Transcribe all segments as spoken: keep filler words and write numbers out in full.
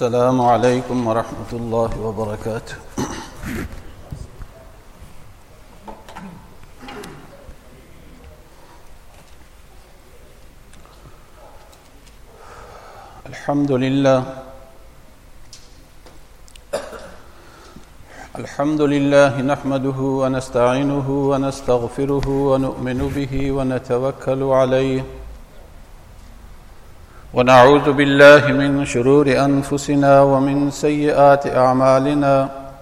السلام علیکم ورحمۃ اللہ وبرکاتہ۔ الحمد للہ الحمد للہ نحمده ونستعینه ونستغفره ونؤمن به ونتوکل علیہ ونعوذ باللہ من شرور انفسنا ومن سیئات اعمالنا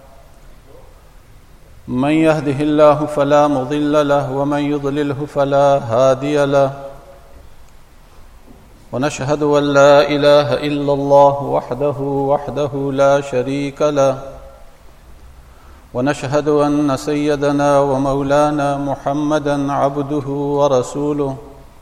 من يهده الله فلا مضل له ومن يضلله فلا هادي له ونشهد أن لا إله إلا الله وحده وحده لا شريك له ونشهد أن سيدنا ومولانا محمدا عبده ورسوله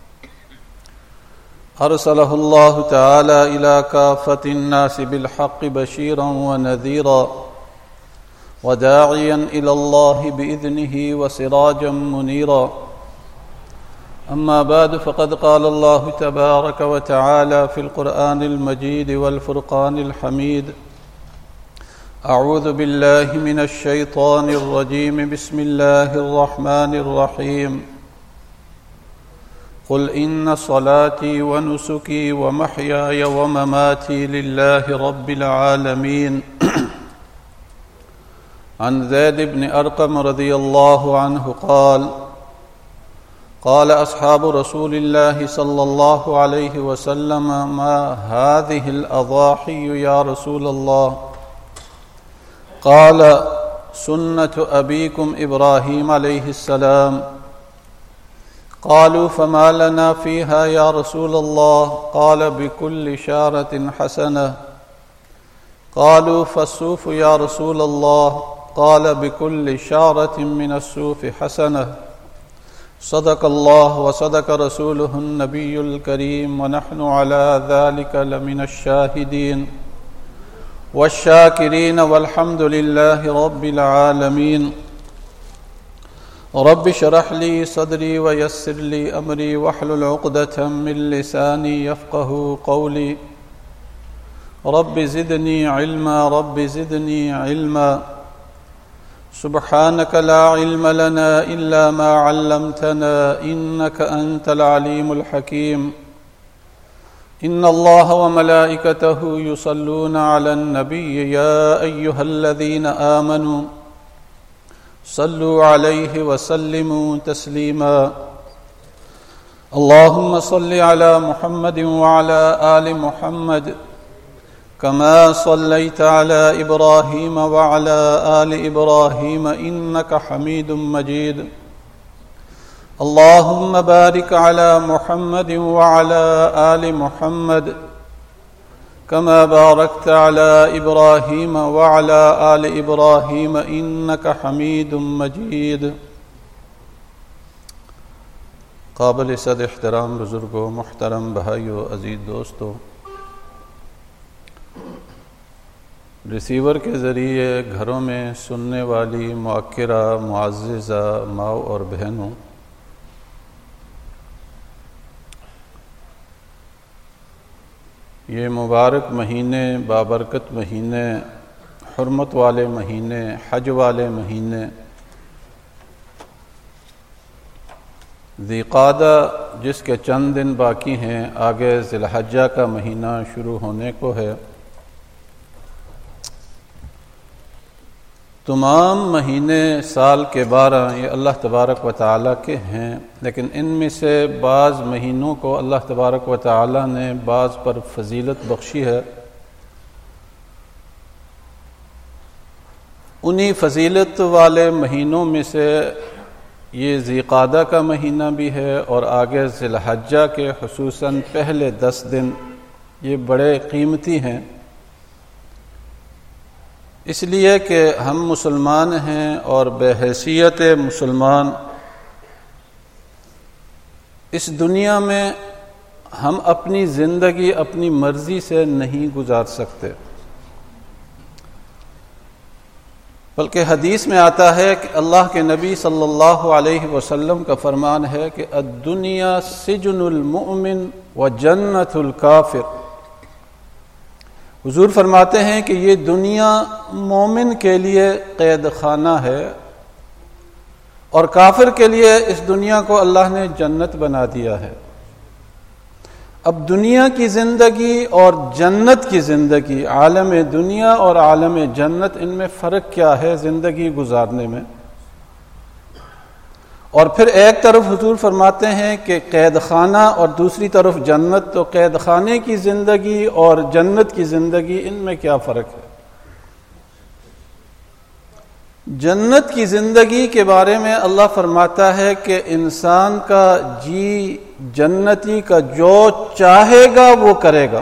أرسله الله تعالى إلى كافة الناس بالحق بشيرا ونذيرا وداعيا إلى الله بإذنه وسراجا منيرا أما بعد فقد قال الله تبارك وتعالى في القرآن المجيد والفرقان الحميد أعوذ بالله من الشيطان الرجيم بسم الله الرحمن الرحيم قل إن صلاتي ونسكي ومحياي ومماتي لله رب العالمين عن زيد بن أرقم رضي الله عنه قال قال أصحاب رسول الله صلى الله عليه وسلم ما هذه الأضاحي يا رسول الله قال سنة أبيكم إبراهيم عليه السلام قالوا فما لنا فيها يا رسول الله قال بكل شارة حسنة قالوا فالصوف يا رسول الله قال بكل شارة من الصوف حسنة صدق الله وصدق رسوله النبي الكريم ونحن على ذلك لمن الشاهدين والشاكرين والحمد لله رب العالمين رب اشرح لي صدري ويسر لي أمري واحلل عقدة من لساني يفقهوا قولي رب زدني علما رب زدني علما سبحانك لا علم لنا إلا ما علمتنا إنك أنت العليم الحكيم إن الله وملائكته يصلون على النبي يا أيها الذين آمنوا صلوا عليه وسلموا تسليما اللهم صل على محمد وعلى آل محمد كما صليت على إبراهيم وعلى آل إبراهيم إنك حميد مجيد اللهم بارك على محمد وعلى آل محمد كما باركت على إبراهيم وعلى آل إبراهيم إنك حميد مجيد قابل صد احترام بزرگوں، محترم بھائیو، عزیز دوستو، ریسیور کے ذریعے گھروں میں سننے والی معکرہ معززہ ماؤں اور بہنوں، یہ مبارک مہینے، بابرکت مہینے، حرمت والے مہینے، حج والے مہینے، ذی قعدہ جس کے چند دن باقی ہیں، آگے ذی الحجہ کا مہینہ شروع ہونے کو ہے، تمام مہینے سال کے بارہ یہ اللہ تبارک و تعالیٰ کے ہیں، لیکن ان میں سے بعض مہینوں کو اللہ تبارک و تعالیٰ نے بعض پر فضیلت بخشی ہے۔ انہی فضیلت والے مہینوں میں سے یہ ذی قعدہ کا مہینہ بھی ہے، اور آگے ذی الحجہ کے خصوصاً پہلے دس دن یہ بڑے قیمتی ہیں، اس لیے کہ ہم مسلمان ہیں اور بحیثیت مسلمان اس دنیا میں ہم اپنی زندگی اپنی مرضی سے نہیں گزار سکتے، بلکہ حدیث میں آتا ہے کہ اللہ کے نبی صلی اللہ علیہ وسلم کا فرمان ہے کہ الدنیا سجن المؤمن و جنت الکافر، حضور فرماتے ہیں کہ یہ دنیا مومن کے لیے قید خانہ ہے اور کافر کے لیے اس دنیا کو اللہ نے جنت بنا دیا ہے۔ اب دنیا کی زندگی اور جنت کی زندگی، عالم دنیا اور عالم جنت، ان میں فرق کیا ہے زندگی گزارنے میں؟ اور پھر ایک طرف حضور فرماتے ہیں کہ قید خانہ اور دوسری طرف جنت، تو قید خانے کی زندگی اور جنت کی زندگی، ان میں کیا فرق ہے؟ جنت کی زندگی کے بارے میں اللہ فرماتا ہے کہ انسان کا جی جنتی کا جو چاہے گا وہ کرے گا،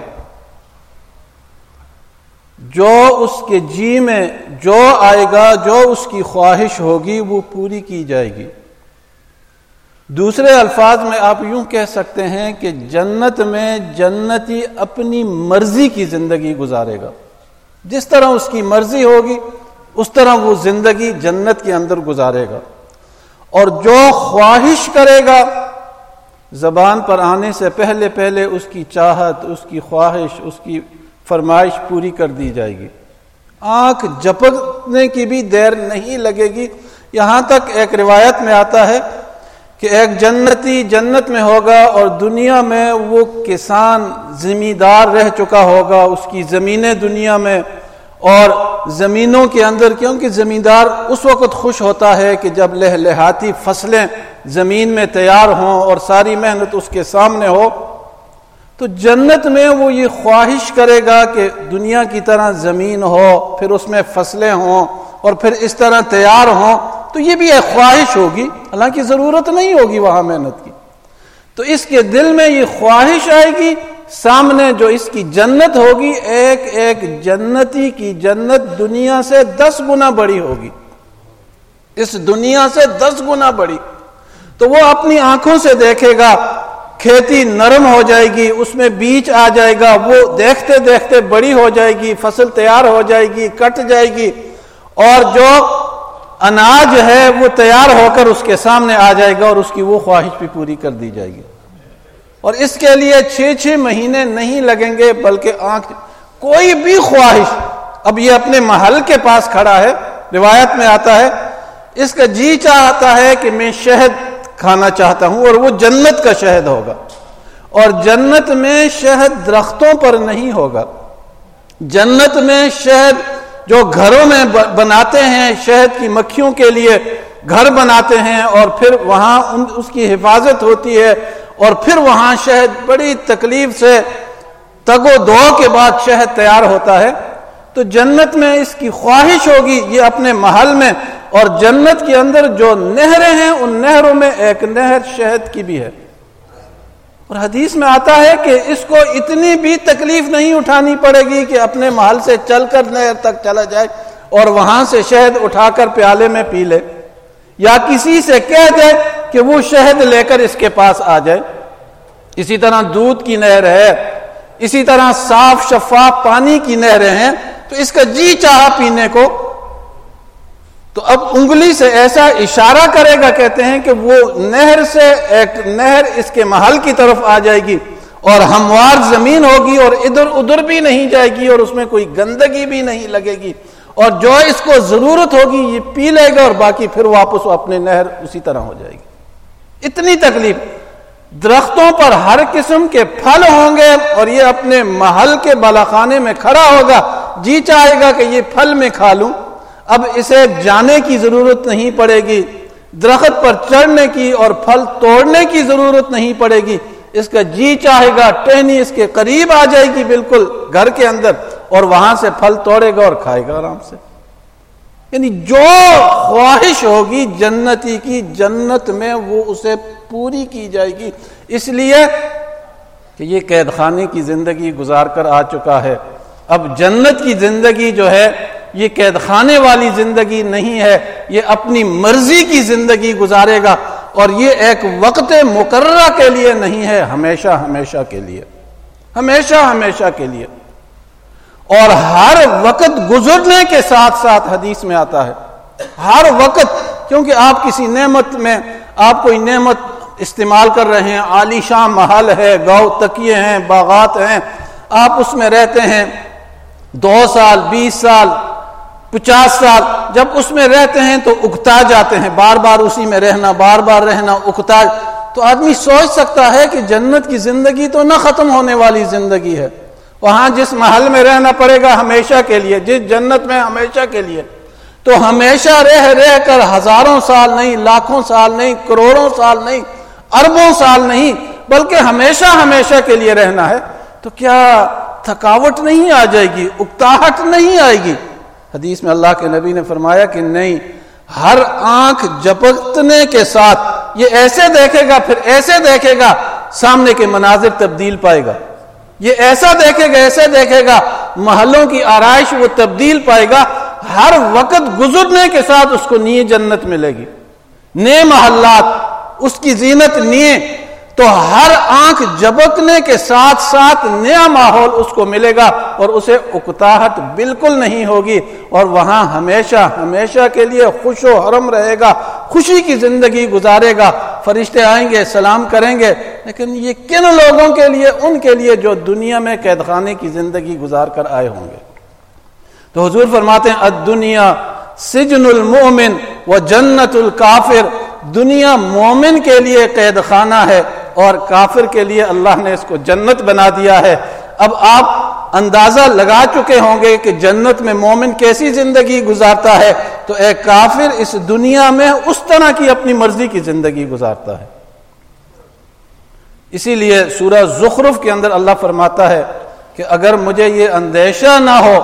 جو اس کے جی میں جو آئے گا، جو اس کی خواہش ہوگی وہ پوری کی جائے گی۔ دوسرے الفاظ میں آپ یوں کہہ سکتے ہیں کہ جنت میں جنتی اپنی مرضی کی زندگی گزارے گا، جس طرح اس کی مرضی ہوگی اس طرح وہ زندگی جنت کے اندر گزارے گا، اور جو خواہش کرے گا زبان پر آنے سے پہلے پہلے اس کی چاہت، اس کی خواہش، اس کی فرمائش پوری کر دی جائے گی۔ آنکھ جھپکنے کی بھی دیر نہیں لگے گی۔ یہاں تک ایک روایت میں آتا ہے کہ ایک جنتی جنت میں ہوگا اور دنیا میں وہ کسان زمیندار رہ چکا ہوگا، اس کی زمینیں دنیا میں اور زمینوں کے اندر، کیونکہ زمیندار اس وقت خوش ہوتا ہے کہ جب لہلہاتی فصلیں زمین میں تیار ہوں اور ساری محنت اس کے سامنے ہو، تو جنت میں وہ یہ خواہش کرے گا کہ دنیا کی طرح زمین ہو، پھر اس میں فصلیں ہوں اور پھر اس طرح تیار ہوں، تو یہ بھی ایک خواہش ہوگی، حالانکہ ضرورت نہیں ہوگی وہاں محنت کی۔ تو اس کے دل میں یہ خواہش آئے گی، سامنے جو اس کی جنت ہوگی، ایک ایک جنتی کی جنت دنیا سے دس گنا بڑی ہوگی، اس دنیا سے دس گنا بڑی۔ تو وہ اپنی آنکھوں سے دیکھے گا، کھیتی نرم ہو جائے گی، اس میں بیج آ جائے گا، وہ دیکھتے دیکھتے بڑی ہو جائے گی، فصل تیار ہو جائے گی، کٹ جائے گی، اور جو اناج ہے وہ تیار ہو کر اس کے سامنے آ جائے گا اور اس کی وہ خواہش بھی پوری کر دی جائے گی۔ اور اس کے لیے چھ چھ مہینے نہیں لگیں گے، بلکہ آنکھ کوئی بھی خواہش، اب یہ اپنے محل کے پاس کھڑا ہے، روایت میں آتا ہے اس کا جی چاہتا ہے کہ میں شہد کھانا چاہتا ہوں، اور وہ جنت کا شہد ہوگا، اور جنت میں شہد درختوں پر نہیں ہوگا۔ جنت میں شہد جو گھروں میں بناتے ہیں، شہد کی مکھیوں کے لیے گھر بناتے ہیں اور پھر وہاں اس کی حفاظت ہوتی ہے، اور پھر وہاں شہد بڑی تکلیف سے تگ و دو کے بعد شہد تیار ہوتا ہے۔ تو جنت میں اس کی خواہش ہوگی یہ اپنے محل میں، اور جنت کے اندر جو نہریں ہیں ان نہروں میں ایک نہر شہد کی بھی ہے، اور حدیث میں آتا ہے کہ اس کو اتنی بھی تکلیف نہیں اٹھانی پڑے گی کہ اپنے محل سے چل کر نہر تک چلا جائے اور وہاں سے شہد اٹھا کر پیالے میں پی لے، یا کسی سے کہہ دے کہ وہ شہد لے کر اس کے پاس آ جائے۔ اسی طرح دودھ کی نہر ہے، اسی طرح صاف شفاف پانی کی نہریں ہیں، تو اس کا جی چاہا پینے کو، تو اب انگلی سے ایسا اشارہ کرے گا، کہتے ہیں کہ وہ نہر سے ایک نہر اس کے محل کی طرف آ جائے گی، اور ہموار زمین ہوگی اور ادھر ادھر بھی نہیں جائے گی، اور اس میں کوئی گندگی بھی نہیں لگے گی، اور جو اس کو ضرورت ہوگی یہ پی لے گا، اور باقی پھر واپس اپنے نہر اسی طرح ہو جائے گی۔ اتنی تکلیف۔ درختوں پر ہر قسم کے پھل ہوں گے، اور یہ اپنے محل کے بالاخانے میں کھڑا ہوگا، جی چاہے گا کہ یہ پھل میں کھا لوں، اب اسے جانے کی ضرورت نہیں پڑے گی، درخت پر چڑھنے کی اور پھل توڑنے کی ضرورت نہیں پڑے گی، اس کا جی چاہے گا ٹہنی اس کے قریب آ جائے گی بالکل گھر کے اندر، اور وہاں سے پھل توڑے گا اور کھائے گا آرام سے۔ یعنی جو خواہش ہوگی جنتی کی، جنت میں وہ اسے پوری کی جائے گی، اس لیے کہ یہ قید خانے کی زندگی گزار کر آ چکا ہے۔ اب جنت کی زندگی جو ہے یہ قید خانے والی زندگی نہیں ہے، یہ اپنی مرضی کی زندگی گزارے گا، اور یہ ایک وقت مقررہ کے لیے نہیں ہے، ہمیشہ ہمیشہ کے لیے، ہمیشہ ہمیشہ کے لیے۔ اور ہر وقت گزرنے کے ساتھ ساتھ حدیث میں آتا ہے، ہر وقت، کیونکہ آپ کسی نعمت میں، آپ کوئی نعمت استعمال کر رہے ہیں، عالی شان محل ہے، گاؤ تکیے ہیں، باغات ہیں، آپ اس میں رہتے ہیں، دو سال بیس سال پچاس سال جب اس میں رہتے ہیں تو اکتا جاتے ہیں، بار بار اسی میں رہنا، بار بار رہنا، اکتا، تو آدمی سوچ سکتا ہے کہ جنت کی زندگی تو نہ ختم ہونے والی زندگی ہے، وہاں جس محل میں رہنا پڑے گا ہمیشہ کے لیے، جس جنت میں ہمیشہ کے لیے، تو ہمیشہ رہ رہ کر ہزاروں سال نہیں، لاکھوں سال نہیں، کروڑوں سال نہیں، اربوں سال نہیں، بلکہ ہمیشہ ہمیشہ کے لیے رہنا ہے، تو کیا تھکاوٹ نہیں آ جائے گی، اکتاہٹ نہیں آئے گی؟ حدیث میں اللہ کے نبی نے فرمایا کہ نہیں، ہر آنکھ جھپکنے کے ساتھ یہ ایسے دیکھے گا، پھر ایسے دیکھے گا، سامنے کے مناظر تبدیل پائے گا، یہ ایسا دیکھے گا، ایسے دیکھے گا، محلوں کی آرائش وہ تبدیل پائے گا، ہر وقت گزرنے کے ساتھ اس کو نئی جنت ملے گی، نئے محلات، اس کی زینت نئے، تو ہر آنکھ جھپکنے کے ساتھ ساتھ نیا ماحول اس کو ملے گا اور اسے اکتاہٹ بالکل نہیں ہوگی، اور وہاں ہمیشہ ہمیشہ کے لیے خوش و حرم رہے گا، خوشی کی زندگی گزارے گا، فرشتے آئیں گے سلام کریں گے۔ لیکن یہ کن لوگوں کے لیے؟ ان کے لیے جو دنیا میں قید خانے کی زندگی گزار کر آئے ہوں گے۔ تو حضور فرماتے ہیں الدنیا سجن المؤمن و جنت الکافر، دنیا مومن کے لیے قید خانہ ہے اور کافر کے لیے اللہ نے اس کو جنت بنا دیا ہے۔ اب آپ اندازہ لگا چکے ہوں گے کہ جنت میں مومن کیسی زندگی گزارتا ہے، تو ایک کافر اس دنیا میں اس طرح کی اپنی مرضی کی زندگی گزارتا ہے۔ اسی لیے سورہ زخرف کے اندر اللہ فرماتا ہے کہ اگر مجھے یہ اندیشہ نہ ہو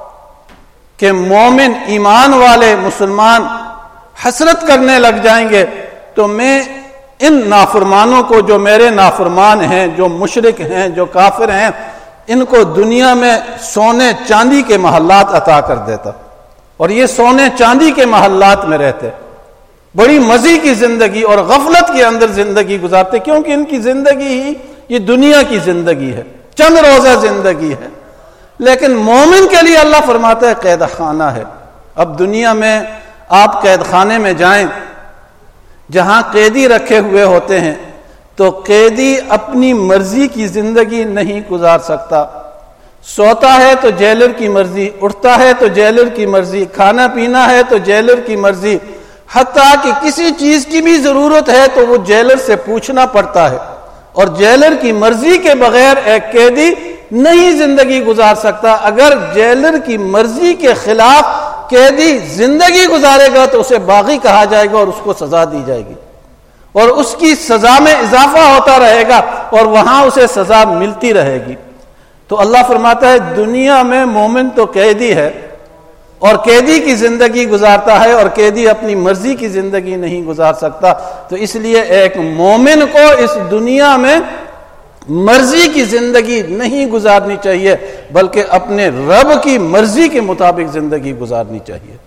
کہ مومن ایمان والے مسلمان حسرت کرنے لگ جائیں گے، تو میں ان نافرمانوں کو، جو میرے نافرمان ہیں، جو مشرک ہیں، جو کافر ہیں، ان کو دنیا میں سونے چاندی کے محلات عطا کر دیتا، اور یہ سونے چاندی کے محلات میں رہتے، بڑی مزے کی زندگی اور غفلت کے اندر زندگی گزارتے، کیونکہ ان کی زندگی ہی یہ دنیا کی زندگی ہے، چند روزہ زندگی ہے۔ لیکن مومن کے لیے اللہ فرماتا ہے قید خانہ ہے۔ اب دنیا میں آپ قید خانے میں جائیں، جہاں قیدی رکھے ہوئے ہوتے ہیں، تو قیدی اپنی مرضی کی زندگی نہیں گزار سکتا، سوتا ہے تو جیلر کی مرضی، اٹھتا ہے تو جیلر کی مرضی، کھانا پینا ہے تو جیلر کی مرضی، حتیٰ کہ کسی چیز کی بھی ضرورت ہے تو وہ جیلر سے پوچھنا پڑتا ہے، اور جیلر کی مرضی کے بغیر ایک قیدی نہیں زندگی گزار سکتا۔ اگر جیلر کی مرضی کے خلاف قیدی زندگی گزارے گا تو اسے باغی کہا جائے گا اور اس کو سزا دی جائے گی، اور اس کی سزا میں اضافہ ہوتا رہے گا اور وہاں اسے سزا ملتی رہے گی۔ تو اللہ فرماتا ہے دنیا میں مومن تو قیدی ہے اور قیدی کی زندگی گزارتا ہے، اور قیدی اپنی مرضی کی زندگی نہیں گزار سکتا۔ تو اس لیے ایک مومن کو اس دنیا میں مرضی کی زندگی نہیں گزارنی چاہیے، بلکہ اپنے رب کی مرضی کے مطابق زندگی گزارنی چاہیے۔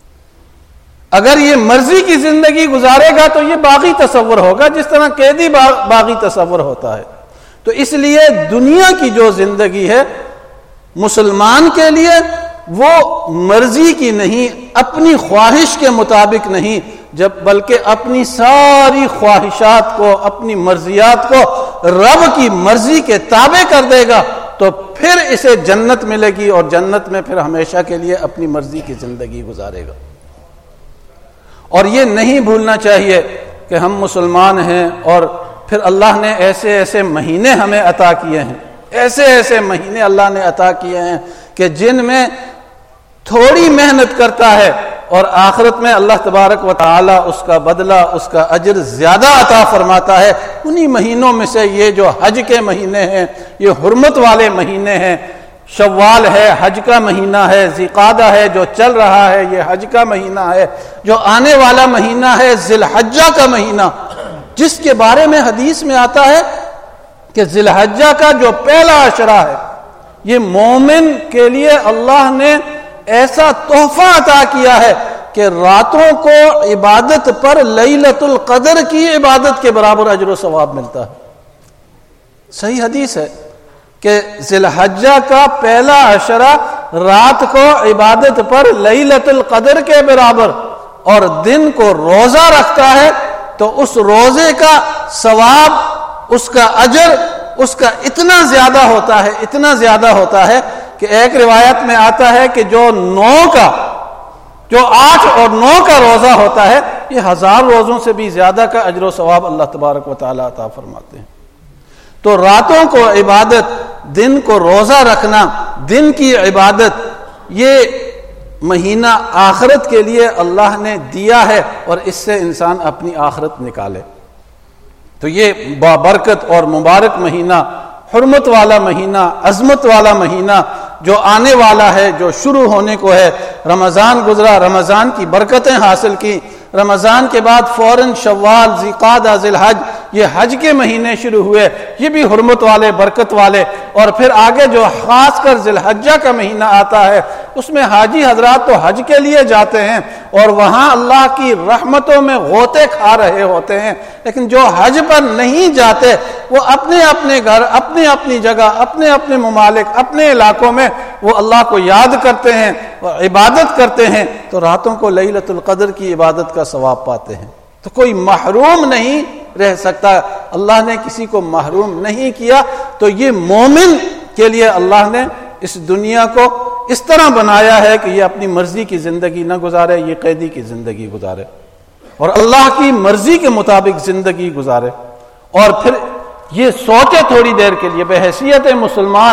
اگر یہ مرضی کی زندگی گزارے گا تو یہ باغی تصور ہوگا، جس طرح قیدی باغی تصور ہوتا ہے۔ تو اس لیے دنیا کی جو زندگی ہے مسلمان کے لیے وہ مرضی کی نہیں، اپنی خواہش کے مطابق نہیں، جب بلکہ اپنی ساری خواہشات کو، اپنی مرضیات کو رب کی مرضی کے تابع کر دے گا تو پھر اسے جنت ملے گی، اور جنت میں پھر ہمیشہ کے لیے اپنی مرضی کی زندگی گزارے گا۔ اور یہ نہیں بھولنا چاہیے کہ ہم مسلمان ہیں، اور پھر اللہ نے ایسے ایسے مہینے ہمیں عطا کیے ہیں، ایسے ایسے مہینے اللہ نے عطا کیے ہیں کہ جن میں تھوڑی محنت کرتا ہے اور آخرت میں اللہ تبارک و تعالی اس کا بدلہ، اس کا اجر زیادہ عطا فرماتا ہے۔ انہی مہینوں میں سے یہ جو حج کے مہینے ہیں، یہ حرمت والے مہینے ہیں، شوال ہے حج کا مہینہ ہے، ذیقعدہ ہے جو چل رہا ہے یہ حج کا مہینہ ہے، جو آنے والا مہینہ ہے ذی الحجہ کا مہینہ، جس کے بارے میں حدیث میں آتا ہے کہ ذی الحجہ کا جو پہلا عشرہ ہے یہ مومن کے لیے اللہ نے ایسا تحفہ عطا کیا ہے کہ راتوں کو عبادت پر لیلۃ القدر کی عبادت کے برابر اجر و ثواب ملتا ہے۔ صحیح حدیث ہے کہ ذی الحجہ کا پہلا عشرہ رات کو عبادت پر لیلۃ القدر کے برابر، اور دن کو روزہ رکھتا ہے تو اس روزے کا ثواب، اس کا اجر، اس کا اتنا زیادہ ہوتا ہے، اتنا زیادہ ہوتا ہے کہ ایک روایت میں آتا ہے کہ جو نو کا جو آٹھ اور نو کا روزہ ہوتا ہے یہ ہزار روزوں سے بھی زیادہ کا اجر و ثواب اللہ تبارک و تعالیٰ عطا فرماتے ہیں۔ تو راتوں کو عبادت، دن کو روزہ رکھنا، دن کی عبادت، یہ مہینہ آخرت کے لیے اللہ نے دیا ہے اور اس سے انسان اپنی آخرت نکالے۔ تو یہ بابرکت اور مبارک مہینہ، حرمت والا مہینہ، عظمت والا مہینہ جو آنے والا ہے، جو شروع ہونے کو ہے، رمضان گزرا، رمضان کی برکتیں حاصل کی، رمضان کے بعد فوراً شوال، ذوالقعدہ، ذی الحج، یہ حج کے مہینے شروع ہوئے، یہ بھی حرمت والے، برکت والے، اور پھر آگے جو خاص کر ذی الحجہ کا مہینہ آتا ہے اس میں حاجی حضرات تو حج کے لیے جاتے ہیں اور وہاں اللہ کی رحمتوں میں غوطے کھا رہے ہوتے ہیں، لیکن جو حج پر نہیں جاتے وہ اپنے اپنے گھر، اپنی اپنی جگہ، اپنے اپنے ممالک، اپنے علاقوں میں وہ اللہ کو یاد کرتے ہیں، عبادت کرتے ہیں، تو راتوں کو لیلۃ القدر کی عبادت کا ثواب پاتے ہیں۔ تو کوئی محروم نہیں رہ سکتا، اللہ نے کسی کو محروم نہیں کیا۔ تو یہ مومن کے لیے اللہ نے اس دنیا کو اس طرح بنایا ہے کہ یہ اپنی مرضی کی زندگی نہ گزارے، یہ قیدی کی زندگی گزارے اور اللہ کی مرضی کے مطابق زندگی گزارے، اور پھر یہ سوچے تھوڑی دیر کے لیے بحیثیت مسلمان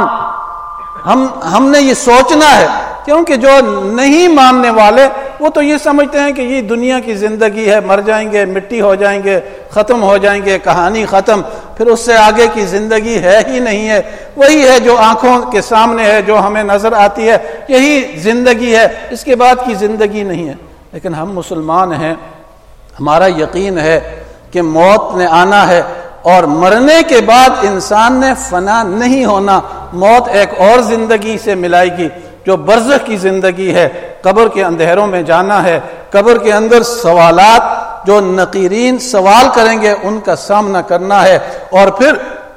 ہم ہم نے یہ سوچنا ہے، کیونکہ جو نہیں ماننے والے وہ تو یہ سمجھتے ہیں کہ یہ دنیا کی زندگی ہے، مر جائیں گے، مٹی ہو جائیں گے، ختم ہو جائیں گے، کہانی ختم، پھر اس سے آگے کی زندگی ہے ہی نہیں ہے، وہی ہے جو آنکھوں کے سامنے ہے، جو ہمیں نظر آتی ہے، یہی زندگی ہے، اس کے بعد کی زندگی نہیں ہے۔ لیکن ہم مسلمان ہیں، ہمارا یقین ہے کہ موت نے آنا ہے اور مرنے کے بعد انسان نے فنا نہیں ہونا، موت ایک اور زندگی سے ملائے گی جو برزخ کی زندگی ہے، قبر کے اندھیروں میں جانا ہے، قبر کے اندر سوالات جو نقیرین سوال کریں گے ان کا سامنا کرنا ہے، اور پھر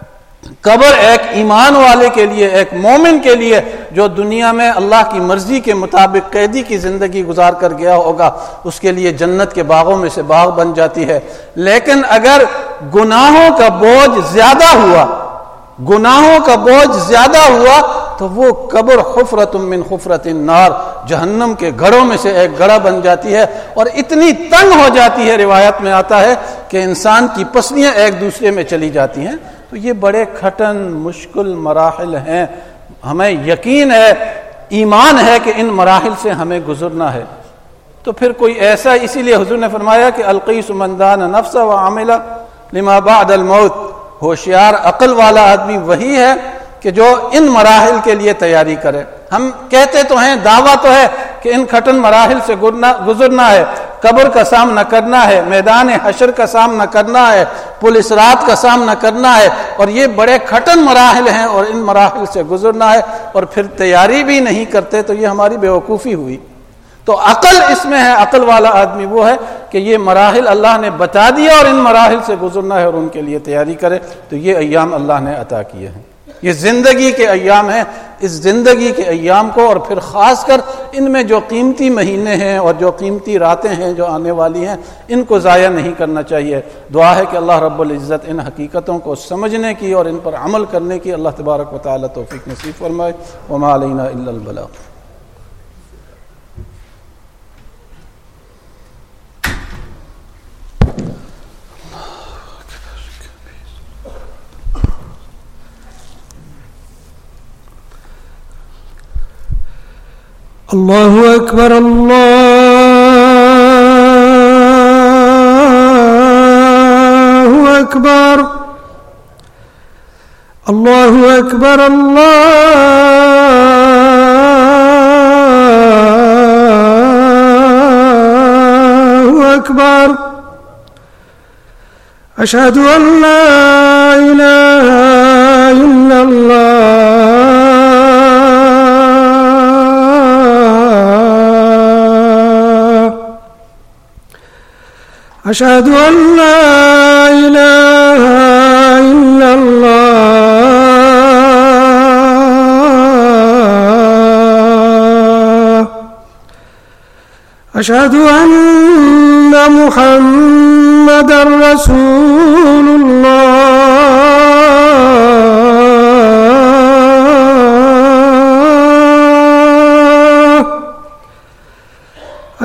قبر ایک ایمان والے کے لیے، ایک مومن کے لیے جو دنیا میں اللہ کی مرضی کے مطابق قیدی کی زندگی گزار کر گیا ہوگا، اس کے لیے جنت کے باغوں میں سے باغ بن جاتی ہے۔ لیکن اگر گناہوں کا بوجھ زیادہ ہوا، گناہوں کا بوجھ زیادہ ہوا تو وہ قبر حفرۃ من حفرۃ النار، جہنم کے گڑھوں میں سے ایک گڑھا بن جاتی ہے، اور اتنی تنگ ہو جاتی ہے، روایت میں آتا ہے کہ انسان کی پسلیاں ایک دوسرے میں چلی جاتی ہیں۔ تو یہ بڑے کھٹن مشکل مراحل ہیں، ہمیں یقین ہے، ایمان ہے کہ ان مراحل سے ہمیں گزرنا ہے۔ تو پھر کوئی ایسا، اسی لیے حضور نے فرمایا کہ القیس من دان نفس وعمل لما بعد الموت، ہوشیار عقل والا آدمی وہی ہے کہ جو ان مراحل کے لیے تیاری کرے۔ ہم کہتے تو ہیں، دعویٰ تو ہے کہ ان کھٹن مراحل سے گزرنا ہے، قبر کا سامنا کرنا ہے، میدان حشر کا سامنا کرنا ہے، پولیس رات کا سامنا کرنا ہے، اور یہ بڑے کھٹن مراحل ہیں اور ان مراحل سے گزرنا ہے، اور پھر تیاری بھی نہیں کرتے تو یہ ہماری بیوقوفی ہوئی۔ تو عقل اس میں ہے، عقل والا آدمی وہ ہے کہ یہ مراحل اللہ نے بتا دیا اور ان مراحل سے گزرنا ہے اور ان کے لیے تیاری کرے۔ تو یہ ایام اللہ نے عطا کیے ہیں، یہ زندگی کے ایام ہیں۔ اس زندگی کے ایام کو، اور پھر خاص کر ان میں جو قیمتی مہینے ہیں اور جو قیمتی راتیں ہیں جو آنے والی ہیں، ان کو ضائع نہیں کرنا چاہیے۔ دعا ہے کہ اللہ رب العزت ان حقیقتوں کو سمجھنے کی اور ان پر عمل کرنے کی اللہ تبارک و تعالی توفیق نصیب فرمائے۔ وما علینا الا البلاغ۔ اللہ اکبر، اللہ اکبر، اللہ اکبر، اللہ اکبر، اشہد ان لا الہ الا اللہ، اشہد ان لا الہ الا اللہ، اشہد ان محمد رسول اللہ،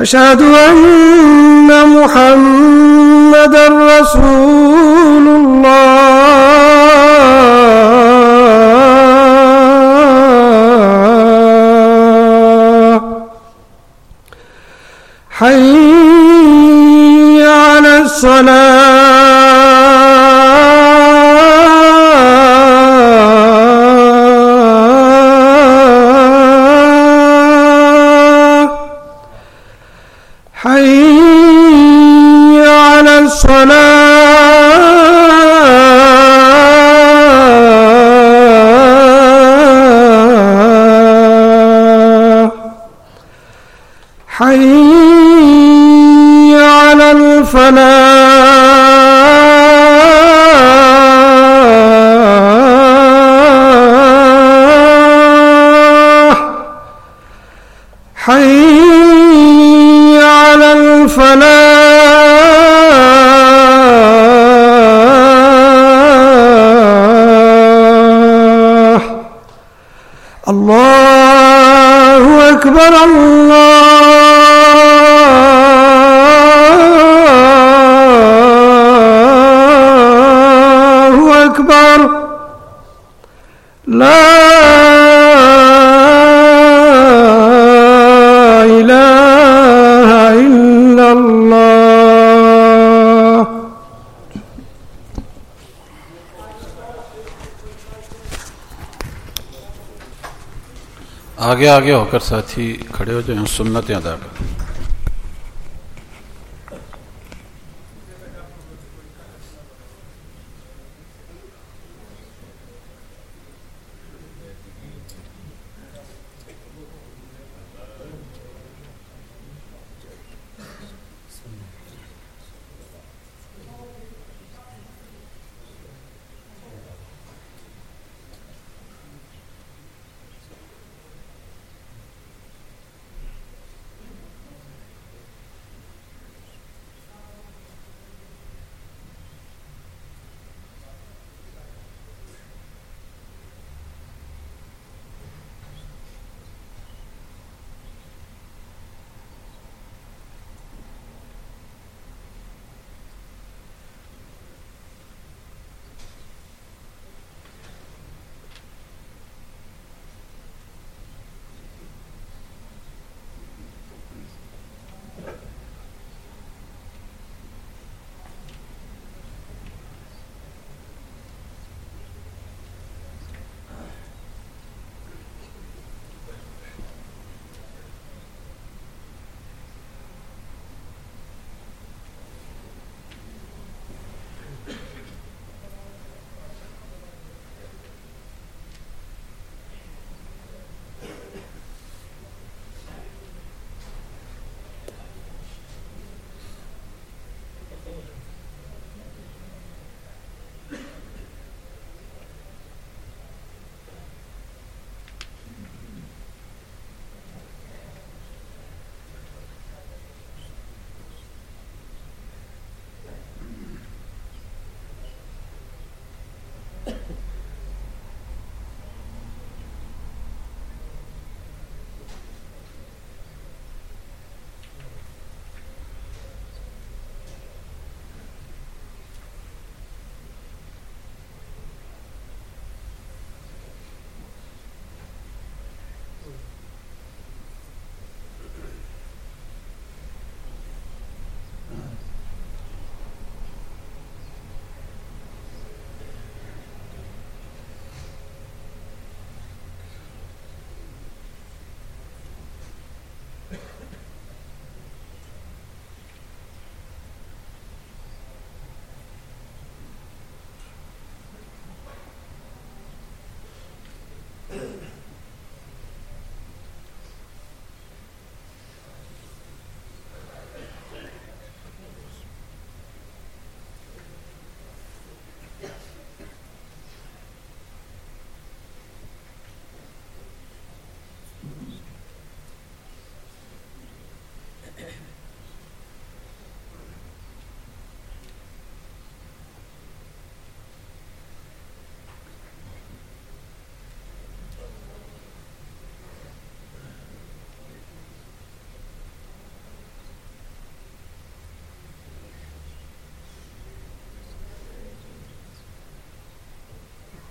أشهد أن محمدا رسول الله حي على الصلاة حي على الصلاة حي على الفلاح حي على الفلاح. الله أكبر الله أكبر لا إله إلا الله. आगे आगे होकर साथी खड़े हो जाएं, सुन्नत अदा करें।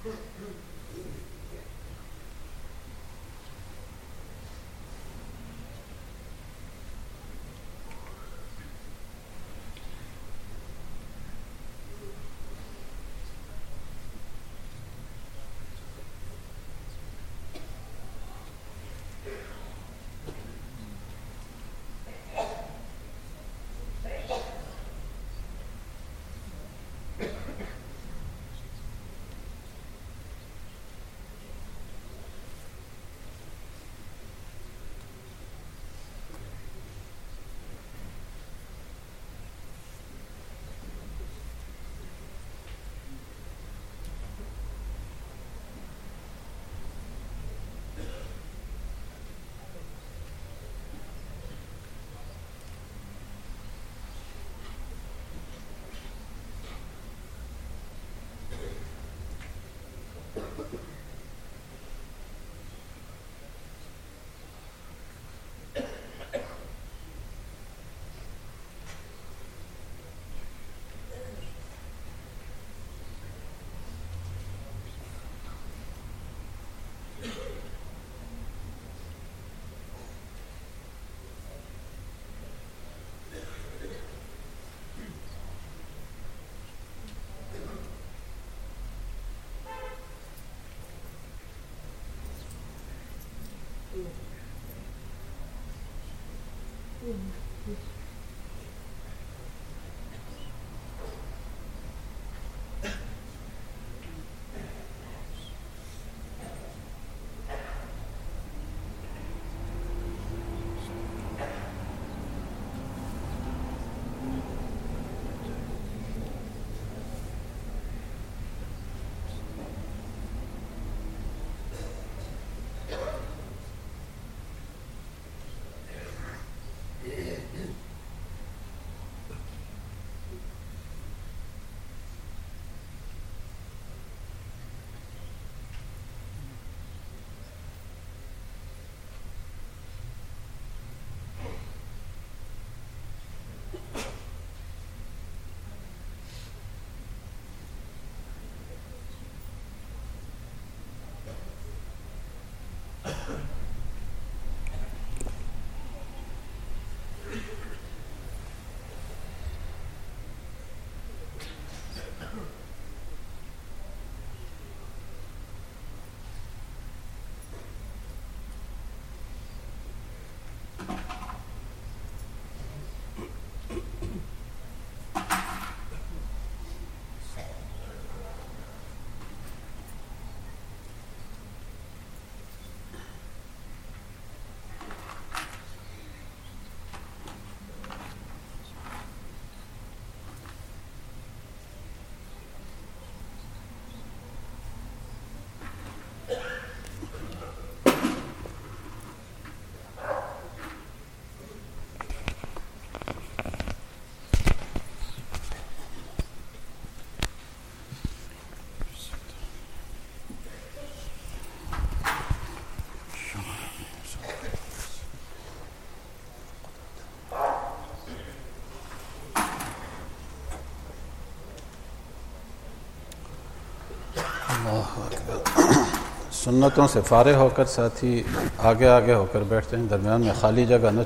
سنتوں سے فارغ ہو کر ساتھی آگے آگے ہو کر بیٹھتے ہیں، درمیان میں خالی جگہ نہ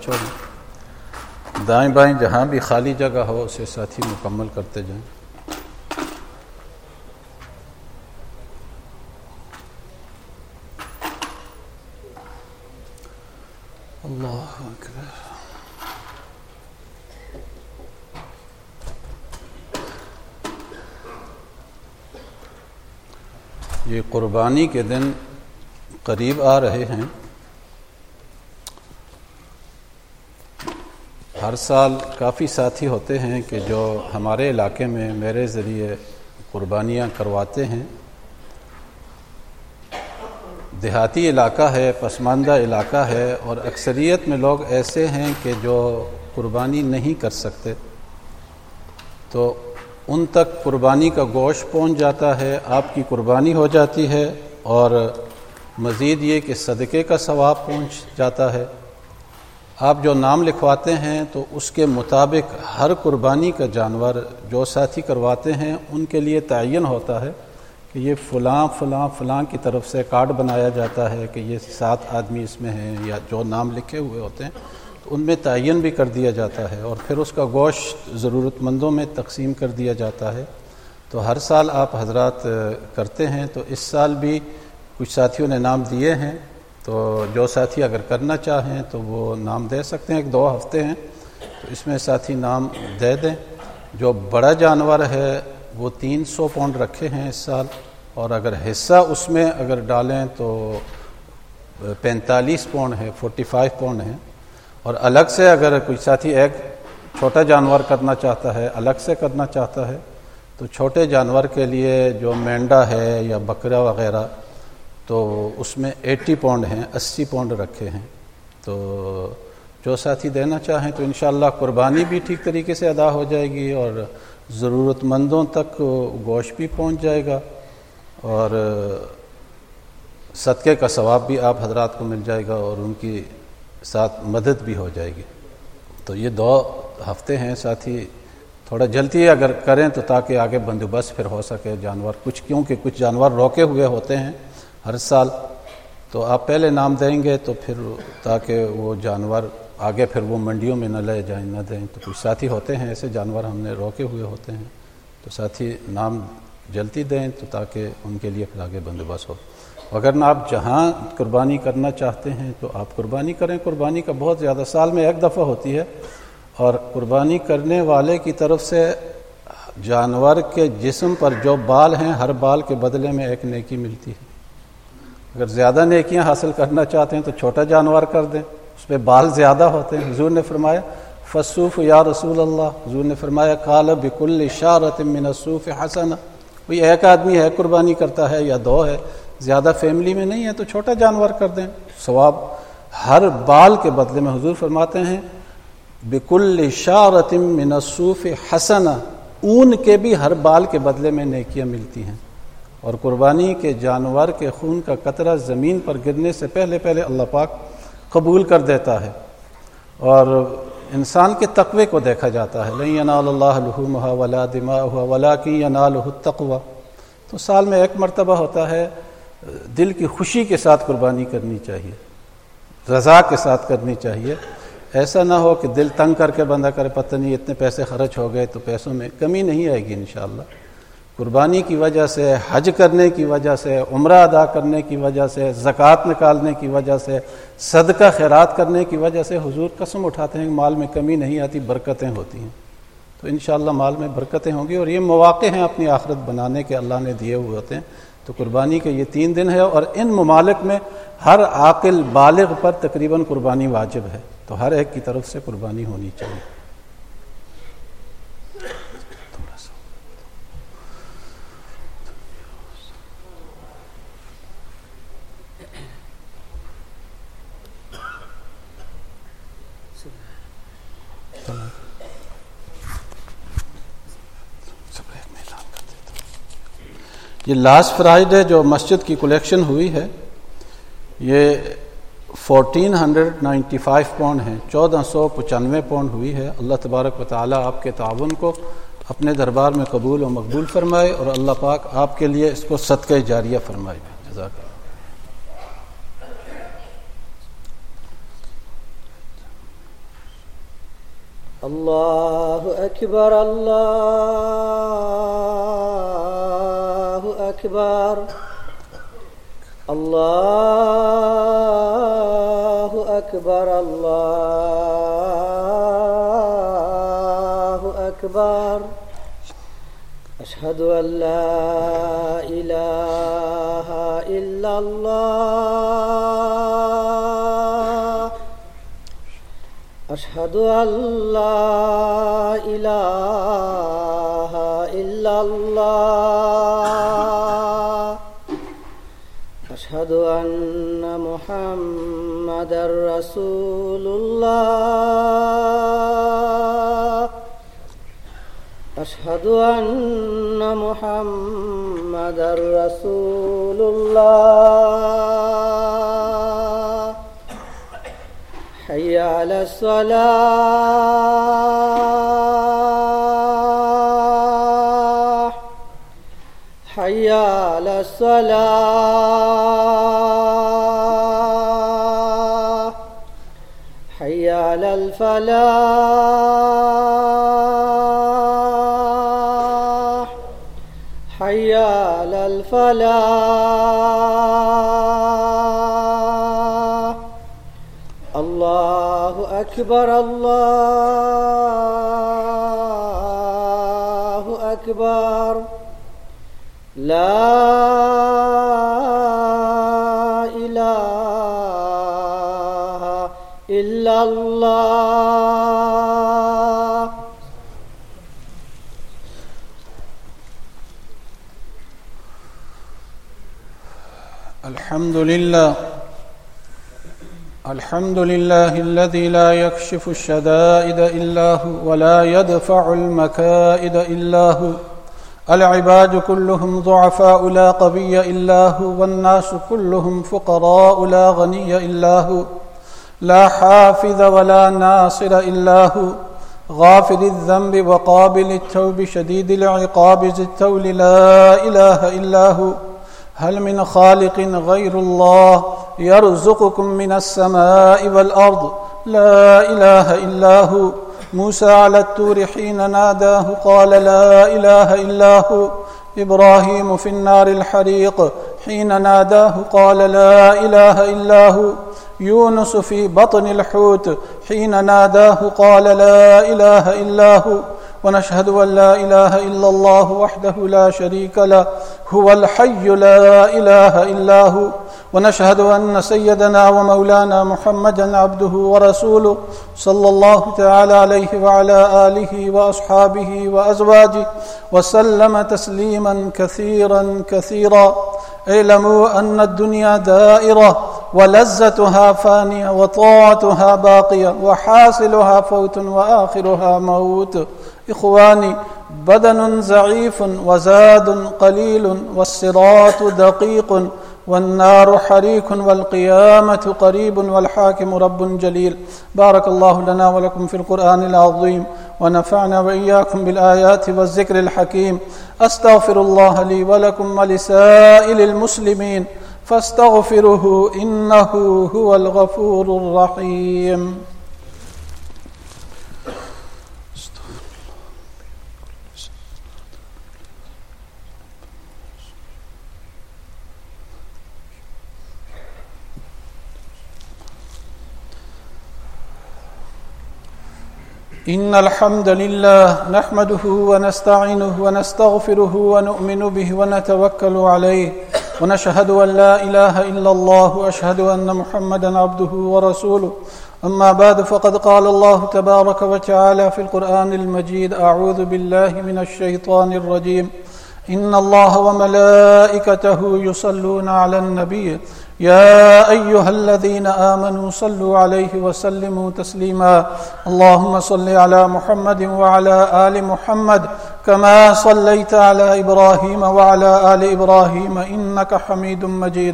چھوڑیں، دائیں بائیں جہاں بھی خالی جگہ ہو اسے ساتھی مکمل کرتے جائیں۔ اللہ اکبر۔ یہ قربانی کے دن قریب آ رہے ہیں۔ ہر سال کافی ساتھی ہوتے ہیں کہ جو ہمارے علاقے میں میرے ذریعے قربانیاں کرواتے ہیں۔ دیہاتی علاقہ ہے، پسماندہ علاقہ ہے، اور اکثریت میں لوگ ایسے ہیں کہ جو قربانی نہیں کر سکتے، تو ان تک قربانی کا گوشت پہنچ جاتا ہے، آپ کی قربانی ہو جاتی ہے، اور مزید یہ کہ صدقے کا ثواب پہنچ جاتا ہے۔ آپ جو نام لکھواتے ہیں تو اس کے مطابق ہر قربانی کا جانور جو ساتھی کرواتے ہیں ان کے لیے تعین ہوتا ہے کہ یہ فلاں فلاں فلاں کی طرف سے کارڈ بنایا جاتا ہے کہ یہ سات آدمی اس میں ہیں یا جو نام لکھے ہوئے ہوتے ہیں تو ان میں تعین بھی کر دیا جاتا ہے اور پھر اس کا گوشت ضرورت مندوں میں تقسیم کر دیا جاتا ہے. تو ہر سال آپ حضرات کرتے ہیں. تو اس سال بھی کچھ ساتھیوں نے نام دیے ہیں, تو جو ساتھی اگر کرنا چاہیں تو وہ نام دے سکتے ہیں. ایک دو ہفتے ہیں تو اس میں ساتھی نام دے دیں. جو بڑا جانور ہے وہ تین سو پاؤنڈ رکھے ہیں اس سال, اور اگر حصہ اس میں اگر ڈالیں تو پینتالیس پاؤنڈ ہے, فورٹی فائیو پاؤنڈ ہے. اور الگ سے اگر کوئی ساتھی ایک چھوٹا جانور کرنا چاہتا ہے, الگ سے کرنا چاہتا ہے, تو چھوٹے جانور کے لیے جو مینڈا ہے یا بکرا وغیرہ تو اس میں ایٹی پاؤنڈ ہیں, اسی پاؤنڈ رکھے ہیں. تو جو ساتھی دینا چاہیں تو انشاءاللہ قربانی بھی ٹھیک طریقے سے ادا ہو جائے گی اور ضرورت مندوں تک گوشت بھی پہنچ جائے گا اور صدقے کا ثواب بھی آپ حضرات کو مل جائے گا اور ان کی ساتھ مدد بھی ہو جائے گی. تو یہ دو ہفتے ہیں ساتھی تھوڑا جلدی اگر کریں تو تاکہ آگے بندوبست پھر ہو سکے جانور کچھ, کیونکہ کچھ جانور روکے ہوئے ہوتے ہیں ہر سال. تو آپ پہلے نام دیں گے تو پھر تاکہ وہ جانور آگے پھر وہ منڈیوں میں نہ لے جائیں نہ دیں. تو کچھ ساتھی ہوتے ہیں ایسے جانور ہم نے روکے ہوئے ہوتے ہیں, تو ساتھی نام جلدی دیں تو تاکہ ان کے لیے پھر آگے بندوبست ہو. اگر نہ آپ جہاں قربانی کرنا چاہتے ہیں تو آپ قربانی کریں. قربانی کا بہت زیادہ سال میں ایک دفعہ ہوتی ہے, اور قربانی کرنے والے کی طرف سے جانور کے جسم پر جو بال ہیں ہر بال کے بدلے میں ایک نیکی ملتی ہے. اگر زیادہ نیکیاں حاصل کرنا چاہتے ہیں تو چھوٹا جانور کر دیں, اس پہ بال زیادہ ہوتے ہیں. حضور نے فرمایا فالصوف یا رسول اللہ, حضور نے فرمایا قال بکل شارۃ من الصوف حسنہ. کوئی ایک آدمی ہے قربانی کرتا ہے یا دو ہے, زیادہ فیملی میں نہیں ہے, تو چھوٹا جانور کر دیں, ثواب ہر بال کے بدلے میں. حضور فرماتے ہیں بکل شارۃ من الصوف حسنہ, اون کے بھی ہر بال کے بدلے میں نیکیاں ملتی ہیں. اور قربانی کے جانور کے خون کا قطرہ زمین پر گرنے سے پہلے پہلے اللہ پاک قبول کر دیتا ہے. اور انسان کے تقوی کو دیکھا جاتا ہے, لن ینال اللہ لحومها ولا دماؤها ولکن ینالہ التقوی. تو سال میں ایک مرتبہ ہوتا ہے, دل کی خوشی کے ساتھ قربانی کرنی چاہیے, رضا کے ساتھ کرنی چاہیے. ایسا نہ ہو کہ دل تنگ کر کے بندہ کرے پتہ نہیں اتنے پیسے خرچ ہو گئے. تو پیسوں میں کمی نہیں آئے گی انشاءاللہ. قربانی کی وجہ سے, حج کرنے کی وجہ سے, عمرہ ادا کرنے کی وجہ سے, زکوٰۃ نکالنے کی وجہ سے, صدقہ خیرات کرنے کی وجہ سے حضور قسم اٹھاتے ہیں کہ مال میں کمی نہیں آتی, برکتیں ہوتی ہیں. تو انشاءاللہ مال میں برکتیں ہوں گی, اور یہ مواقع ہیں اپنی آخرت بنانے کے اللہ نے دیے ہوئے ہوتے ہیں. تو قربانی کے یہ تین دن ہے, اور ان ممالک میں ہر عاقل بالغ پر تقریباً قربانی واجب ہے. تو ہر ایک کی طرف سے قربانی ہونی چاہیے. یہ لاسٹ فرائیڈے جو مسجد کی کلیکشن ہوئی ہے یہ fourteen hundred ninety five pound ہیں, چودہ سو پچانوے پاؤنڈ ہوئی ہے. اللہ تبارک و تعالیٰ آپ کے تعاون کو اپنے دربار میں قبول و مقبول فرمائے, اور اللہ پاک آپ کے لیے اس کو صدقہ جاریہ فرمائے. جزاک اللہ. اللہ اکبر اللہ اکبر اللہ اکبر اللہ اکبر. اشہد ان لا الہ الا اللہ, اشہد ان لا الہ الا اللہ, اشہد ان محمد رسول اللہ, اشہد ان محمد رسول اللہ. حی علی الصلاة, حي على الصلاة حي على الفلاح حي على الفلاح الله أكبر الله أكبر لا إله إلا الله. الحمد لله الحمد لله الذي لا يكشف الشدائد إلا هو ولا يدفع المكائد إلا هو. العباد كلهم ضعفاء لا قوي إلا هو، والناس كلهم فقراء لا غني إلا هو. لا حافظ ولا ناصر إلا هو. غافر الذنب وقابل التوب شديد العقاب ذي التول لا إله إلا هو. هل من خالق غير الله يرزقكم من السماء والأرض؟ لا إله إلا هو. موسى على الطور حين ناداه قال لا إله إلا هو. إبراهيم في النار الحريق حين ناداه قال لا إله إلا هو. يونس في بطن الحوت حين ناداه قال لا إله إلا هو. ونشهد أن لا إله إلا الله وحده لا شريك له هو الحي لا إله إلا هو. ونشهد أن سيدنا ومولانا محمدا عبده ورسوله صلى الله تعالى عليه وعلى آله وأصحابه وأزواجه وسلم تسليما كثيرا كثيرا. اعلموا أن الدنيا دائرة ولذتها فانية وطاعتها باقية وحاصلها فوت وآخرها موت. إخواني، بدن ضعيف وزاد قليل والصراط دقيق والنار حريق والقيامة قريب والحاكم رب جليل. بارك الله لنا ولكم في القرآن العظيم ونفعنا وإياكم بالآيات والذكر الحكيم. أستغفر الله لي ولكم ولسائر المسلمين فاستغفروه إنه هو الغفور الرحيم. إن الحمد لله نحمده ونستعينه ونستغفره ونؤمن به ونتوكل عليه، ونشهد أن لا إله إلا الله وأشهد أن محمدا عبده ورسوله. أما بعد، فقد قال الله تبارك وتعالى في القرآن المجيد: أعوذ بالله من الشيطان الرجيم. إن الله وملائكته يصلون على النبي يا أيها الذين آمنوا صلوا عليه وسلموا تسليما. اللهم صل على محمد وعلى آل محمد كما صليت على إبراهيم وعلى آل إبراهيم إنك حميد مجيد.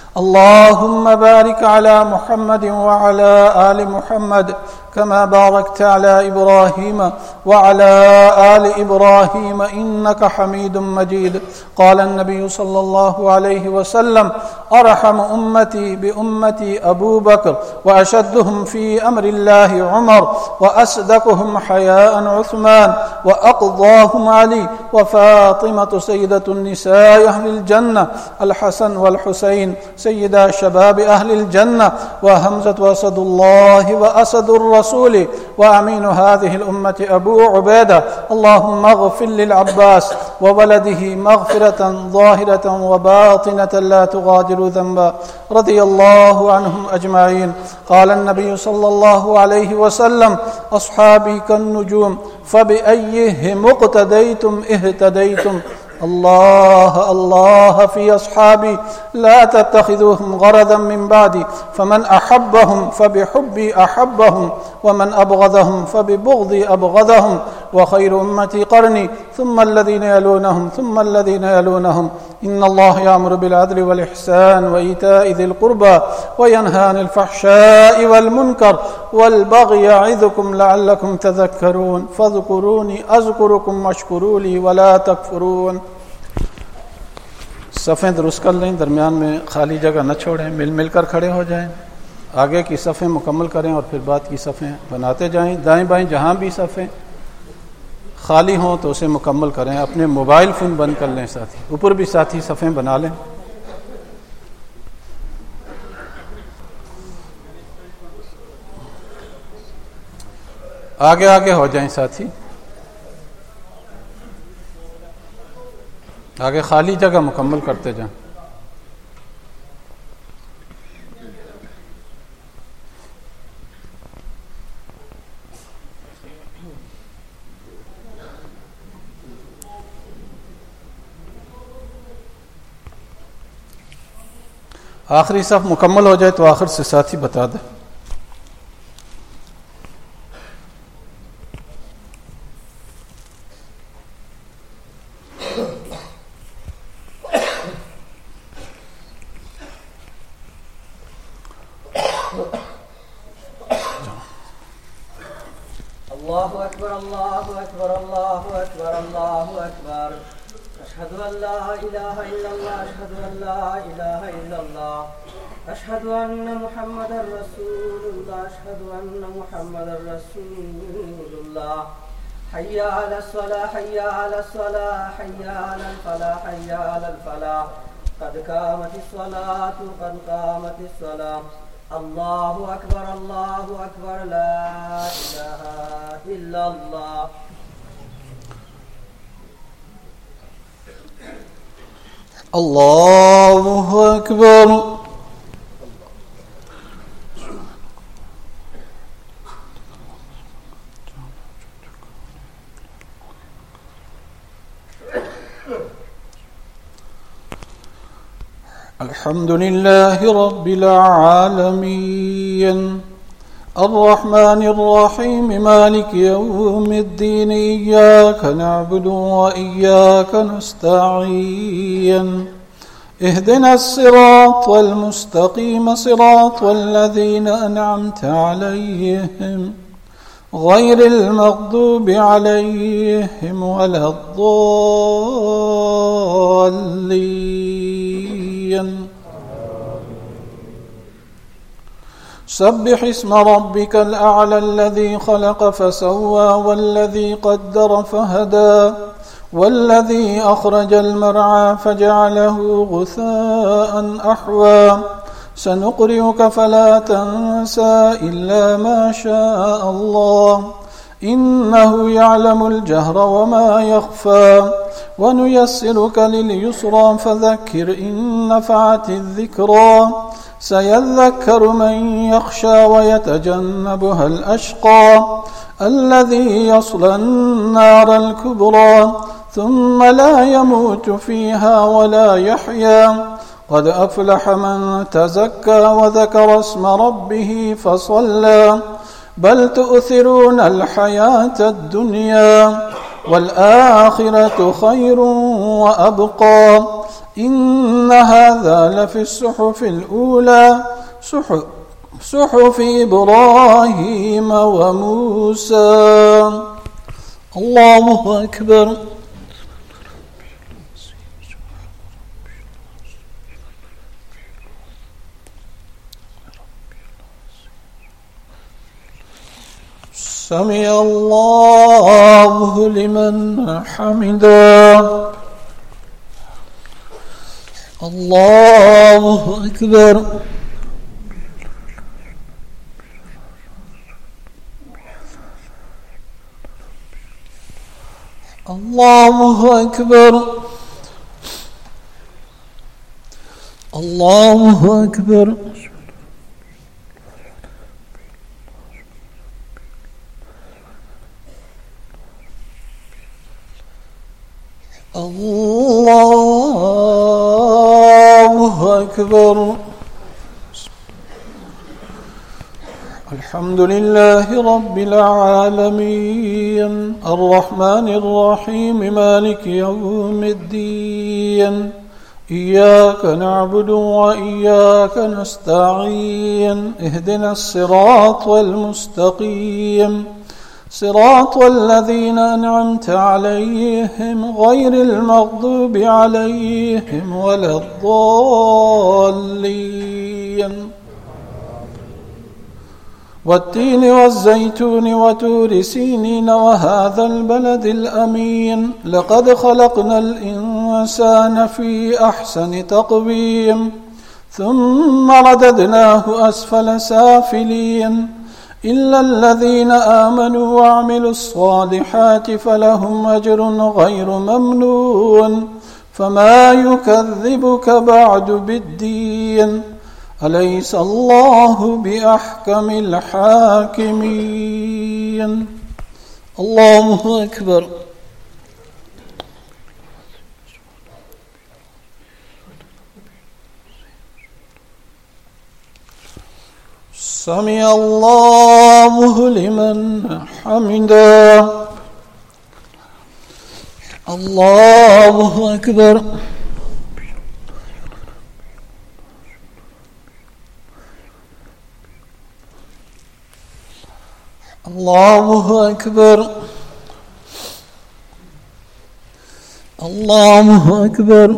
اللهم بارك على محمد وعلى آل محمد كما باركت على إبراهيم وعلى آل إبراهيم إنك حميد مجيد. قال النبي صلى الله عليه وسلم: أرحم أمتي بأمتي أبو بكر، وأشدهم في أمر الله عمر، وأصدقهم حياء عثمان، وأقضاهم علي، وفاطمة سيدة النساء أهل الجنة، الحسن والحسين سيدا شباب أهل الجنة، وهمزة وأسد الله وأسد الرسول، وأمين هذه الأمة أبو عبيدة. اللهم اغفر للعباس وولده مغفرة ظاهرة وباطنة لا تغادر ذنبا، رضي الله عنهم أجمعين. قال النبي صلى الله عليه وسلم: أصحابي كالنجوم فبأيهم اقتديتم اهتديتم. الله الله في أصحابي لا تتخذوهم غرضا من بعدي، فمن أحبهم فبحبي أحبهم، ومن أبغضهم فببغضي أبغضهم. وخير أمتي قرني ثم الذين يلونهم ثم الذين يلونهم. إن الله يأمر بالعدل والإحسان وإيتاء ذي القربى وينهى عن الفحشاء والمنكر والبغي يعظكم لعلكم تذكرون. فاذكروني أذكركم واشكروا لي ولا تكفرون. सफ़ें दुरुस्त कर लें, दरमियान में खाली जगह न छोड़ें, मिल मिल कर खड़े हो जाएं, आगे की सफ़ें मुकम्मल करें और फिर बाद की सफ़ें बनाते जाएं। दाएं बाएं जहां भी सफ़ें खाली हों तो उसे मुकम्मल करें। अपने मोबाइल फ़ोन बंद कर लें साथी, ऊपर भी साथी सफ़ें बना लें। आगे आगे हो जाएं साथी, आगे खाली जगह मुकम्मल करते जाएं। आखिरी सफ मुकम्मल हो जाए तो आखिर से साथी बता दे। अल्लाहु अकबर, अल्लाहु अकबर, अल्लाहु अकबर, अल्लाहु अकबर। अशहदु अन ला इलाहा इल्लल्लाह, अशहदु अन ला इलाहा इल्लल्लाह, अशहदु अन्ना मुहम्मदर रसूलुल्लाह, अशहदु अन्ना मुहम्मदर रसूलुल्लाह। हय्या अलस सलाह, हय्या अलस सलाह, हय्या अलल फलाह, हय्या अलल फलाह। क़द क़ामतिस सलातु, क़द क़ामतिस सलाह। अल्लाहु अकबर, अल्लाहु अकबर, ला इलाहा इल्लल्लाह। अल्लाहु अकबर। अल्हम्दुलिल्लाहि रब्बिल आलमीन, अर्रहमानिर रहीम, मालिकि यौमिद्दीन, इय्याक नअबुदु व इय्याक नस्तईन, इहदिनस सिरातल मुस्तकीम, सिरातल लज़ीना अनअमत अलैहिम, गैरिल मग़दूबि अलैहिम वलद्दॉल्लीन। सब्बिह इस्म रब्बिकल अअला अल्लज़ी खलक़ फसव्वा वल्लज़ी क़द्दर फहदा वल्लज़ी अख़रजल मरअा फजअलहु गुसाअन अहवा। सनुक़रिउक फला तंसा इल्ला मा शाअ अल्लाह, इन्नहु यअलमुल जहर वमा यख़फ़ा, वनुयस्सिरुक लिलयुस्रा फज़क्किर इन नफ़अतिज़ ज़िक्रा। सयذكر من يخشى ويتجنبها الأشقى الذي يصلى النار الكبرى ثم لا يموت فيها ولا يحيا. قد أفلح من تزكى وذكر اسم ربه فصلى بل تؤثرون الحياة الدنيا والآخرة خير وأبقى. إن هذا لفي الصحف الأولى صحف, صحف إبراهيم وموسى. الله أكبر. سمع الله لمن حمده. الله أكبر. الله أكبر. الله أكبر. الله أكبر. الحمد لله رب العالمين، الرحمن الرحيم، مالك يوم الدين، إياك نعبد وإياك نستعين، اهدنا الصراط المستقيم، صراط الذين أنعمت عليهم غير المغضوب عليهم ولا الضالين والتين والزيتون وتور سينين وهذا البلد الأمين لقد خلقنا الإنسان في أحسن تقويم ثم رددناه أسفل سافلين إلا الذين آمنوا وعملوا الصالحات فلهم أجر غير ممنون فما يكذبك بعد بالدين أليس الله بأحكم الحاكمين الله أكبر سمع الله لمن حمده الله أكبر الله أكبر الله أكبر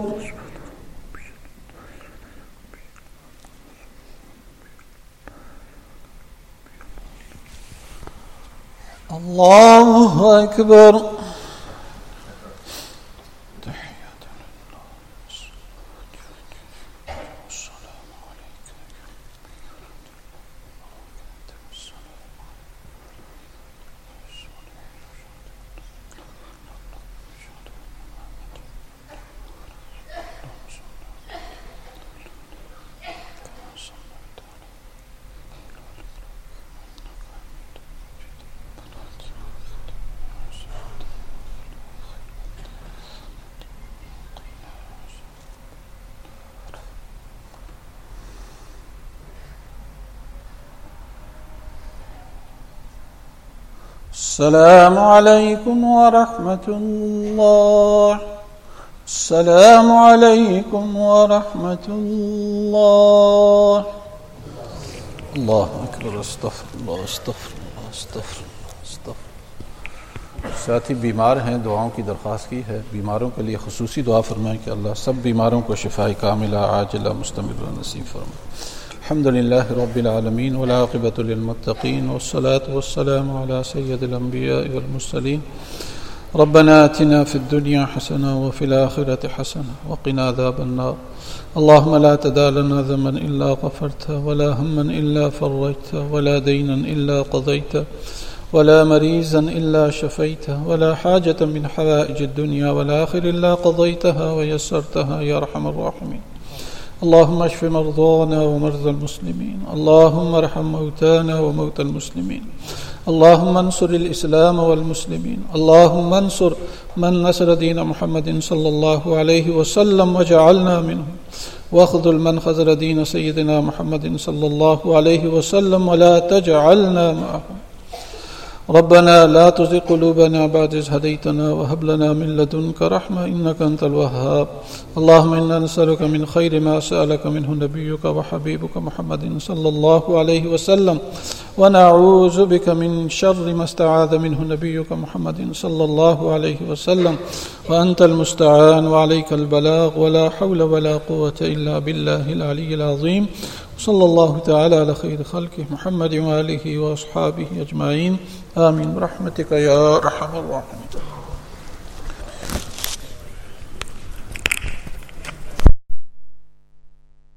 الله أكبر السلام عليكم ورحمة الله السلام عليكم ورحمة الله الله أكبر استغفر الله استغفر الله استغفر استغفر ساتھی بیمار ہیں دعاؤں کی درخواست کی ہے بیماروں کے لیے خصوصی دعا فرمائیں کہ اللہ سب بیماروں کو شفاء کاملہ عاجلہ مستمرہ نصیب فرمائے الحمد لله رب العالمين والعاقبة للمتقين والصلاة والسلام على سيد الأنبياء والمرسلين ربنا آتنا في الدنيا حسنة وفي الآخرة حسنة وقنا عذاب النار اللهم لا تدع لنا ذنبا إلا غفرته ولا هما إلا فرجته ولا دينا إلا قضيته ولا مريضا إلا شفيته ولا حاجة من حوائج الدنيا والآخرة إلا قضيتها ويسرتها يا أرحم الراحمين اللهم اشف مرضانا ومرضى المسلمين اللهم ارحم موتانا وموتى المسلمين اللهم انصر الإسلام والمسلمين اللهم انصر من نصر دين محمد صلى الله عليه وسلم وجعلنا منهم واخذل من خذل دين سيدنا محمد صلى الله عليه وسلم ولا تجعلنا معهم ربنا لا تزغ قلوبنا بعد إذ هديتنا وهب لنا من لدنك رحمة إنك أنت الوهاب اللهم إنا نسألك من خير ما سألك منه نبيك وحبيبك محمد صلى الله عليه وسلم ونعوذ بك من شر ما استعاذ منه نبيك محمد صلى الله عليه وسلم وأنت المستعان وعليك البلاغ ولا حول ولا قوة إلا بالله العلي العظيم صلى الله تعالى على خير خلقه محمد وآله وأصحابه أجمعين آمين برحمتك يا أرحم الراحمين.